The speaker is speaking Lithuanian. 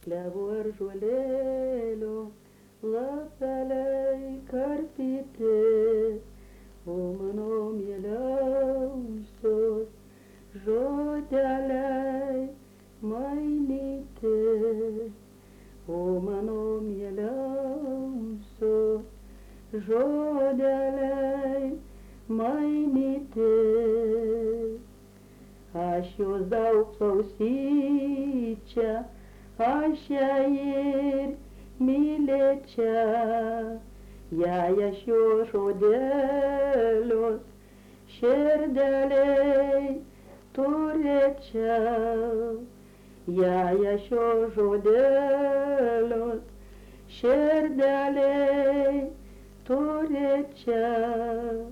klevo ąžuolėlio lapeliai karpyti, o mano mieliausios žodeliai mainyti, o mano mieliausios žodeliai mainyti. Aš jos daug klausyčia, aš ją ir mylėčia, jei aš jo žodelius širdeliai turėčiau, jei aš jo žodelius širdeliai turėčiau.